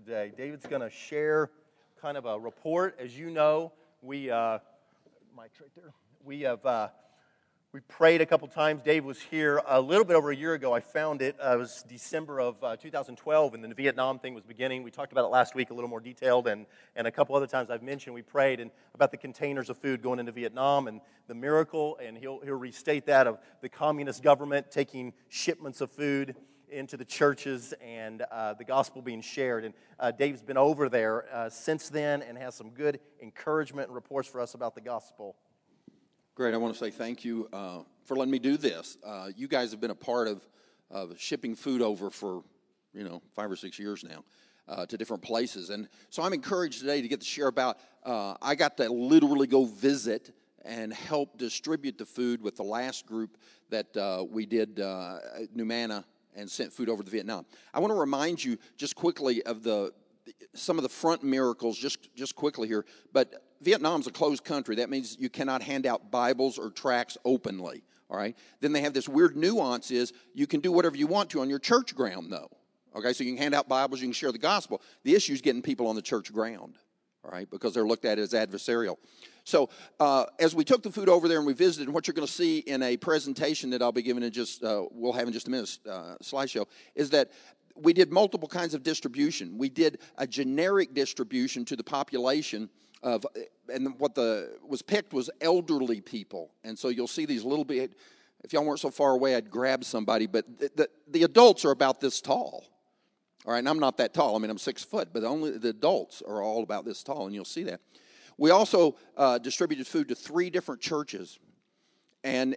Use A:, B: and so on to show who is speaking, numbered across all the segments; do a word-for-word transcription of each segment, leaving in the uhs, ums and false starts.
A: today. David's going to share kind of a report. As you know, we, uh, mic's right there. We have, uh, we prayed a couple times. Dave was here a little bit over a year ago. I found it. Uh, it was December of uh, two thousand twelve, and the Vietnam thing was beginning. We talked about it last week a little more detailed, and, and a couple other times I've mentioned we prayed and about the containers of food going into Vietnam and the miracle, and he'll, he'll restate that, of the communist government taking shipments of food into the churches and uh, the gospel being shared. And uh, Dave's been over there uh, since then and has some good encouragement and reports for us about the gospel.
B: Great. I want to say thank you uh, for letting me do this. Uh, you guys have been a part of, of shipping food over for, you know, five or six years now uh, to different places. And so I'm encouraged today to get to share about, uh, I got to literally go visit and help distribute the food with the last group that uh, we did uh, at New Manna and sent food over to Vietnam. I want to remind you just quickly of the some of the front miracles, just, just quickly here. But Vietnam's a closed country. That means you cannot hand out Bibles or tracts openly, all right? Then they have this weird nuance is you can do whatever you want to on your church ground, though. Okay, so you can hand out Bibles, you can share the gospel. The issue is getting people on the church ground, all right, because they're looked at as adversarial. So uh, as we took the food over there and we visited, and what you're going to see in a presentation that I'll be giving in just, uh, we'll have in just a minute, uh, slideshow, is that we did multiple kinds of distribution. We did a generic distribution to the population of, and what the was picked was elderly people. And so you'll see these little bit, if y'all weren't so far away, I'd grab somebody, but the, the, the adults are about this tall. All right, and I'm not that tall. I mean, I'm six foot, but only the adults are all about this tall, and you'll see that. We also uh, distributed food to three different churches, and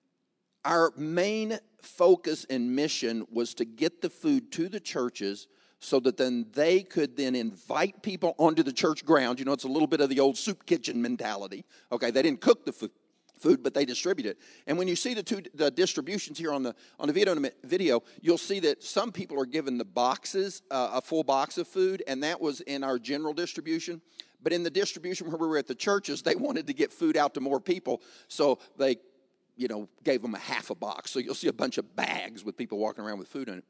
B: our main focus and mission was to get the food to the churches so that then they could then invite people onto the church ground. You know, it's a little bit of the old soup kitchen mentality. Okay, they didn't cook the food. Food, but they distribute it. And when you see the two the distributions here on the on the video, video, you'll see that some people are given the boxes, uh, a full box of food, and that was in our general distribution. But in the distribution where we were at the churches, they wanted to get food out to more people, so they, you know, gave them a half a box. So you'll see a bunch of bags with people walking around with food in it.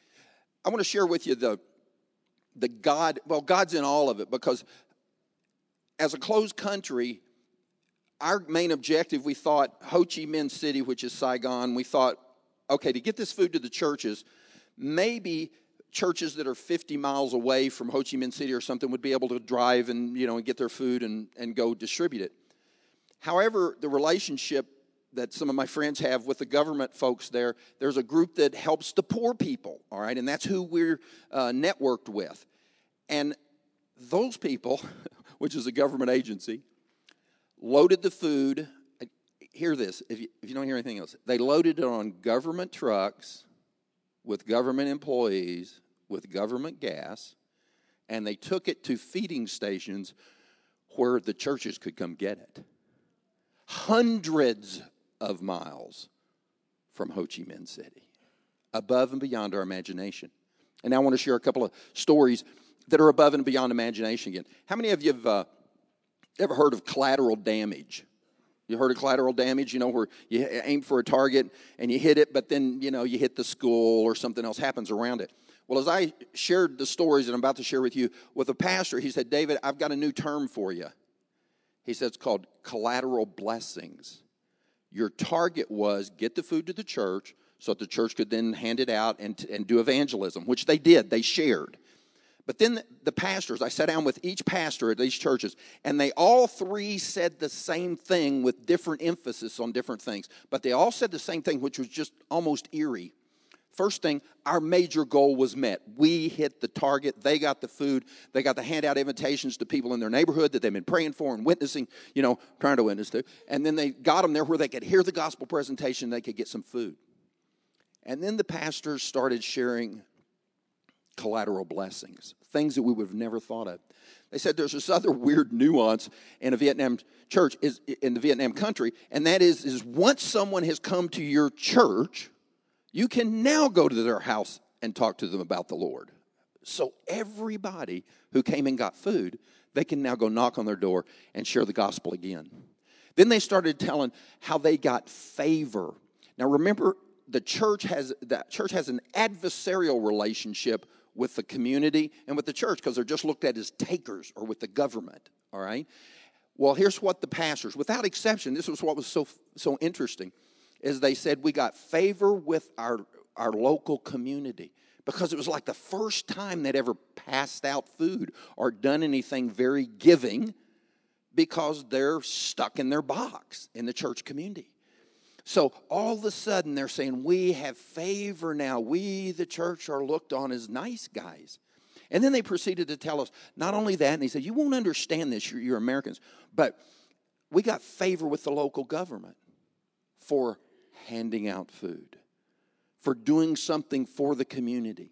B: I want to share with you the the God. Well, God's in all of it, because as a closed country, our main objective, we thought Ho Chi Minh City, which is Saigon, we thought, okay, to get this food to the churches, maybe churches that are fifty miles away from Ho Chi Minh City or something would be able to drive and, you know, and get their food and, and go distribute it. However, the relationship that some of my friends have with the government folks there, there's a group that helps the poor people, all right, and that's who we're uh, networked with. And those people, which is a government agency, loaded the food. Hear this, if you, if you don't hear anything else. They loaded it on government trucks with government employees, with government gas, and they took it to feeding stations where the churches could come get it. Hundreds of miles from Ho Chi Minh City, above and beyond our imagination. And now I want to share a couple of stories that are above and beyond imagination again. How many of you have uh, ever heard of collateral damage? You heard of collateral damage, you know, where you aim for a target and you hit it, but then, you know, you hit the school or something else happens around it. Well, as I shared the stories that I'm about to share with you with a pastor, he said, David, I've got a new term for you. He said it's called collateral blessings. Your target was get the food to the church so that the church could then hand it out and, and do evangelism, which they did. They shared. But then the pastors, I sat down with each pastor at these churches, and they all three said the same thing with different emphasis on different things. But they all said the same thing, which was just almost eerie. First thing, our major goal was met. We hit the target. They got the food. They got to hand out invitations to people in their neighborhood that they've been praying for and witnessing, you know, trying to witness to. And then they got them there where they could hear the gospel presentation. They could get some food. And then the pastors started sharing collateral blessings, things that we would have never thought of. They said there's this other weird nuance in a Vietnam church, is in the Vietnam country, and that is, is once someone has come to your church, you can now go to their house and talk to them about the Lord. So everybody who came and got food, they can now go knock on their door and share the gospel again. Then they started telling how they got favor. Now remember, the church has the church has an adversarial relationship with the community and with the church because they're just looked at as takers or with the government, all right? Well, here's what the pastors, without exception, this was what was so so interesting, is they said we got favor with our, our local community because it was like the first time they'd ever passed out food or done anything very giving because they're stuck in their box in the church community. So all of a sudden they're saying, we have favor now. We, the church, are looked on as nice guys. And then they proceeded to tell us, not only that, and they said, you won't understand this, you're, you're Americans, but we got favor with the local government for handing out food, for doing something for the community.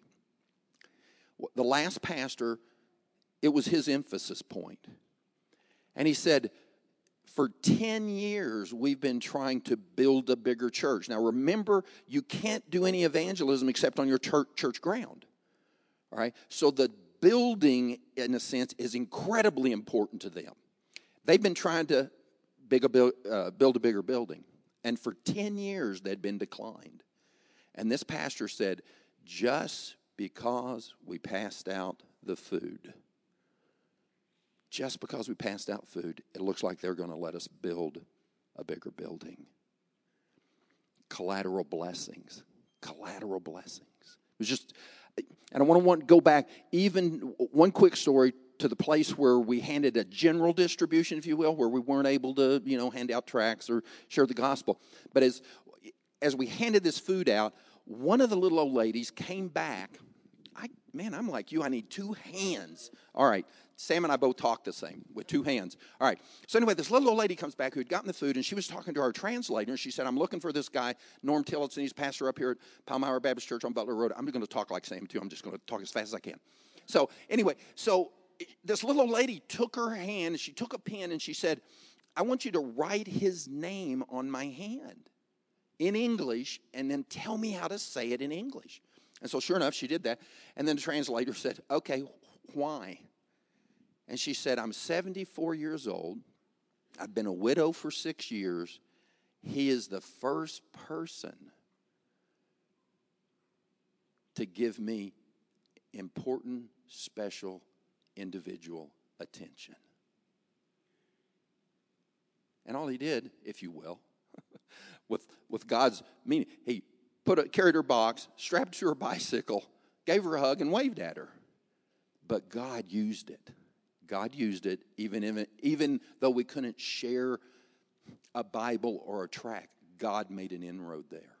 B: The last pastor, it was his emphasis point. And he said, for ten years, we've been trying to build a bigger church. Now, remember, you can't do any evangelism except on your church, church ground. All right? So the building, in a sense, is incredibly important to them. They've been trying to big a, uh, build a bigger building. And for ten years, they'd been declined. And this pastor said, just because we passed out the food, just because we passed out food, it looks like they're going to let us build a bigger building. Collateral blessings. Collateral blessings. It was just, and I want to want to go back even one quick story to the place where we handed a general distribution, if you will, where we weren't able to, you know, hand out tracts or share the gospel. But as as we handed this food out, one of the little old ladies came back. I man, I'm like you. I need two hands. All right. Sam and I both talk the same with two hands. All right. So anyway, this little old lady comes back who had gotten the food, and she was talking to our translator, and she said, I'm looking for this guy, Norm Tillotson. He's pastor up here at Palmyra Baptist Church on Butler Road. I'm going to talk like Sam, too. I'm just going to talk as fast as I can. So anyway, so this little old lady took her hand, and she took a pen, and she said, I want you to write his name on my hand in English, and then tell me how to say it in English. And so sure enough, she did that. And then the translator said, okay, why? And she said, I'm seventy-four years old. I've been a widow for six years. He is the first person to give me important, special, individual attention. And all he did, if you will, with, with God's meaning, he put a, carried her box, strapped to her bicycle, gave her a hug, and waved at her. But God used it. God used it, even, if it, even though we couldn't share a Bible or a tract. God made an inroad there.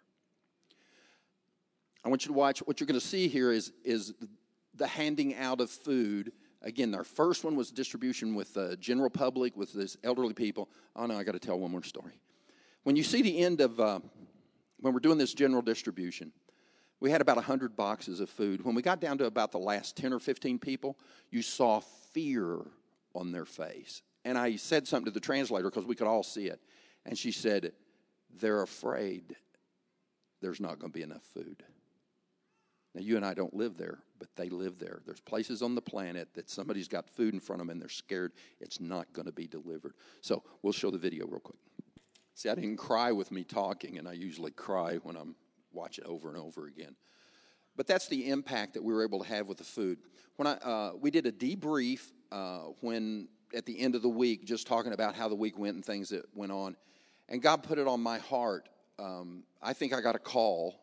B: I want you to watch. What you're going to see here is, is the handing out of food. Again, our first one was distribution with the general public, with this elderly people. Oh, no, I got to tell one more story. When you see the end of, uh, when we're doing this general distribution, we had about one hundred boxes of food. When we got down to about the last ten or fifteen people, you saw fear on their face. And I said something to the translator because we could all see it. And she said, they're afraid there's not going to be enough food. Now, you and I don't live there, but they live there. There's places on the planet that somebody's got food in front of them and they're scared it's not going to be delivered. So we'll show the video real quick. See, I didn't cry with me talking, and I usually cry when I'm watch it over and over again. But that's the impact that we were able to have with the food. When I uh, we did a debrief uh, when at the end of the week, just talking about how the week went and things that went on, and God put it on my heart. Um, I think I got a call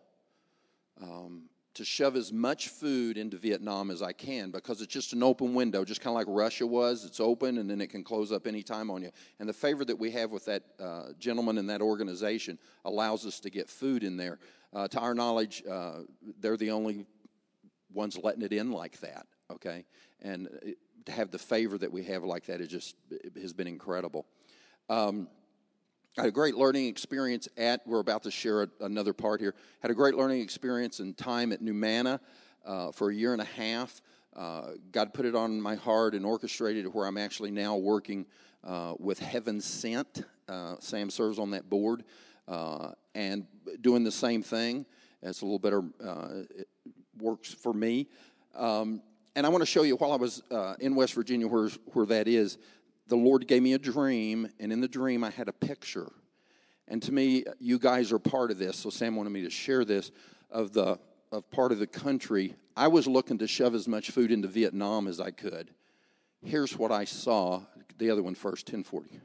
B: um, to shove as much food into Vietnam as I can because it's just an open window, just kind of like Russia was. It's open, and then it can close up any time on you. And the favor that we have with that uh, gentleman and that organization allows us to get food in there. Uh, to our knowledge, uh, they're the only ones letting it in like that, okay? And it, to have the favor that we have like that, it just it has been incredible. Um, I had a great learning experience at, we're about to share a, another part here, had a great learning experience and time at New Manna uh, for a year and a half. Uh, God put it on my heart and orchestrated it where I'm actually now working uh, with Heaven Sent. Uh, Sam serves on that board. Uh, and doing the same thing. It's a little better, uh, it works for me. Um, and I want to show you, while I was uh, in West Virginia, where, where that is, the Lord gave me a dream, and in the dream I had a picture. And to me, you guys are part of this, so Sam wanted me to share this, of the of part of the country, I was looking to shove as much food into Vietnam as I could. Here's what I saw. The other one first, ten forty.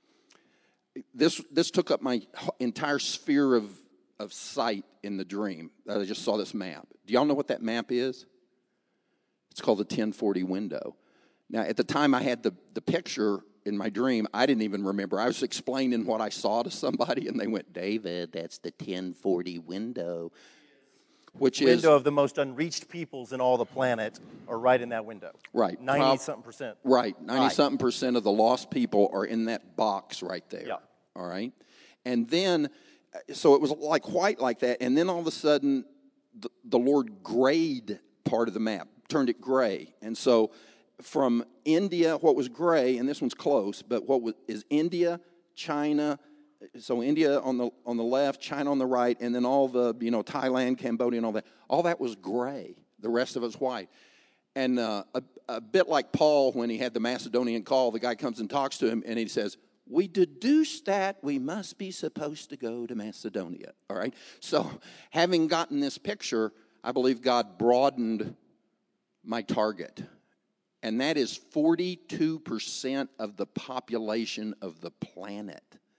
B: This this took up my entire sphere of, of sight in the dream. I just saw this map. Do y'all know what that map is? It's called the ten forty window. Now, at the time I had the, the picture in my dream, I didn't even remember. I was explaining what I saw to somebody, and they went, David, that's the ten forty window. Which
A: window
B: is...
A: Window of the most unreached peoples in all the planet are right in that window.
B: Right.
A: ninety-something percent.
B: Right. ninety-something percent of the lost people are in that box right there.
A: Yeah.
B: All right? And then, so it was like white like that, and then all of a sudden, the, the Lord grayed part of the map, turned it gray. And so from India, what was gray, and this one's close, but what was, is India, China, so India on the on the left, China on the right, and then all the, you know, Thailand, Cambodia, and all that, all that was gray. The rest of it's white. And uh, a, a bit like Paul when he had the Macedonian call, the guy comes and talks to him, and he says, we deduce that we must be supposed to go to Macedonia, all right? So having gotten this picture, I believe God broadened my target. And that is forty-two percent of the population of the planet.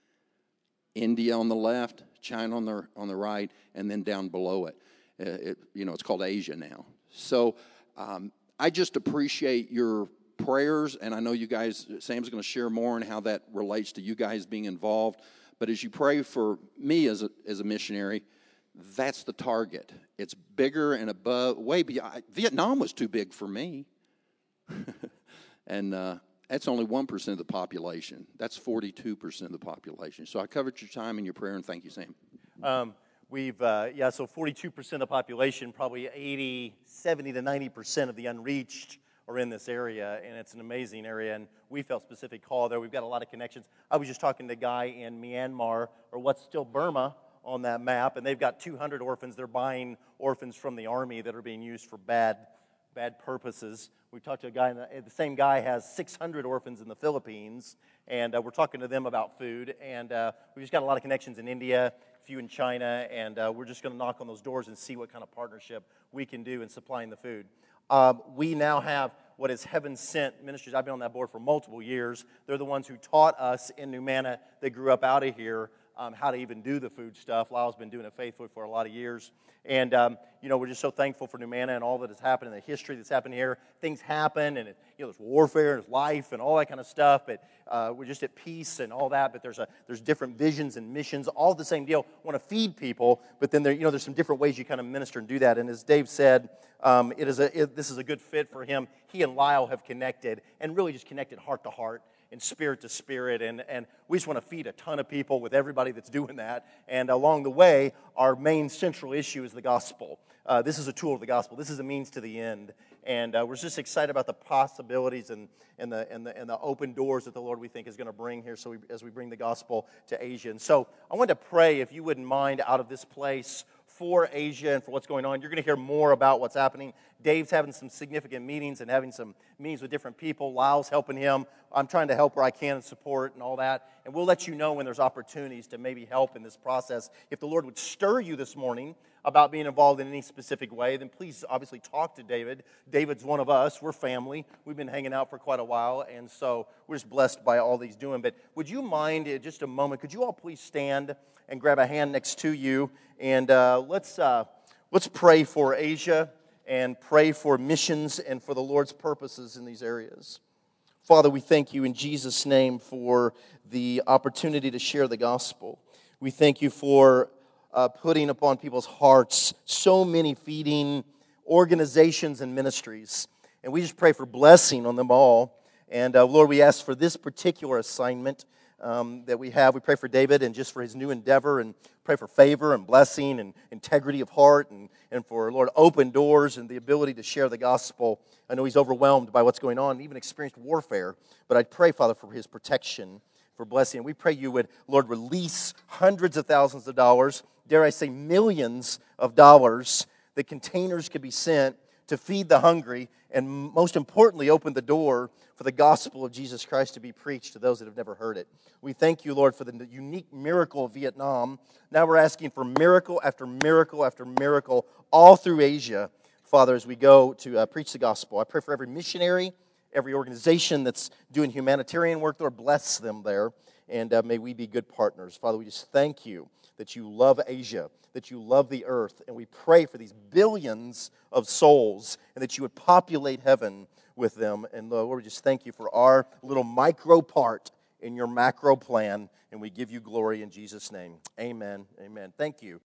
B: India on the left, China on the on the right, and then down below it. Uh, it you know, it's called Asia now. So um, I just appreciate your prayers, and I know you guys, Sam's going to share more on how that relates to you guys being involved. But as you pray for me as a, as a missionary, that's the target. It's bigger and above, way beyond. Vietnam was too big for me. and uh, that's only one percent of the population. That's forty-two percent of the population. So I covered your time and your prayer, and thank you, Sam.
A: Um, we've, uh, yeah, so forty-two percent of the population, probably eighty, seventy to ninety percent of the unreached are in this area, and it's an amazing area, and we felt specific call there. We've got a lot of connections. I was just talking to a guy in Myanmar, or what's still Burma, on that map, and they've got two hundred orphans. They're buying orphans from the army that are being used for bad bad purposes. We talked to a guy, in the, the same guy has six hundred orphans in the Philippines, and uh, we're talking to them about food, and uh, we've just got a lot of connections in India, a few in China, and uh, we're just going to knock on those doors and see what kind of partnership we can do in supplying the food. Um, we now have what is Heaven Sent Ministries. I've been on that board for multiple years. They're the ones who taught us in New Manna. They grew up out of here um, how to even do the food stuff. Lyle's been doing it faithfully for a lot of years. And, um, you know, we're just so thankful for New Manna and all that has happened in the history that's happened here. Things happen, and, it, you know, there's warfare, there's life, and all that kind of stuff. But uh, we're just at peace and all that. But there's a there's different visions and missions, all the same deal. Want to feed people, but then there, you know, there's some different ways you kind of minister and do that. And as Dave said, um, it is a it, this is a good fit for him. He and Lyle have connected, and really just connected heart to heart and spirit to spirit, and, and we just want to feed a ton of people with everybody that's doing that. And along the way, our main central issue is the gospel. Uh, this is a tool of the gospel. This is a means to the end. And uh, we're just excited about the possibilities and, and, the, and, the, and the open doors that the Lord, we think, is going to bring here so we, as we bring the gospel to Asia. And so I wanted to pray, if you wouldn't mind, out of this place for Asia and for what's going on. You're going to hear more about what's happening. Dave's having some significant meetings and having some meetings with different people. Lyle's helping him. I'm trying to help where I can and support and all that. And we'll let you know when there's opportunities to maybe help in this process. If the Lord would stir you this morning about being involved in any specific way, then please obviously talk to David. David's one of us. We're family. We've been hanging out for quite a while, and so we're just blessed by all he's doing. But would you mind, uh, just a moment, could you all please stand and grab a hand next to you, and uh, let's uh, let's pray for Asia and pray for missions and for the Lord's purposes in these areas. Father, we thank you in Jesus' name for the opportunity to share the gospel. We thank you for uh, putting upon people's hearts so many feeding organizations and ministries. And we just pray for blessing on them all. And uh, Lord, we ask for this particular assignment um, that we have. We pray for David and just for his new endeavor, and pray for favor and blessing and integrity of heart, and, and for, Lord, open doors and the ability to share the gospel. I know he's overwhelmed by what's going on and even experienced warfare, but I pray, Father, for his protection, for blessing. And we pray you would, Lord, release hundreds of thousands of dollars, dare I say millions of dollars, that containers could be sent to feed the hungry, and most importantly, open the door for the gospel of Jesus Christ to be preached to those that have never heard it. We thank you, Lord, for the unique miracle of Vietnam. Now we're asking for miracle after miracle after miracle all through Asia, Father, as we go to uh, preach the gospel. I pray for every missionary, every organization that's doing humanitarian work, Lord, bless them there, and uh, may we be good partners. Father, we just thank you that you love Asia, that you love the earth, and we pray for these billions of souls, and that you would populate heaven with them. And Lord, we just thank you for our little micro part in your macro plan, and we give you glory in Jesus' name. Amen. Amen. Thank you.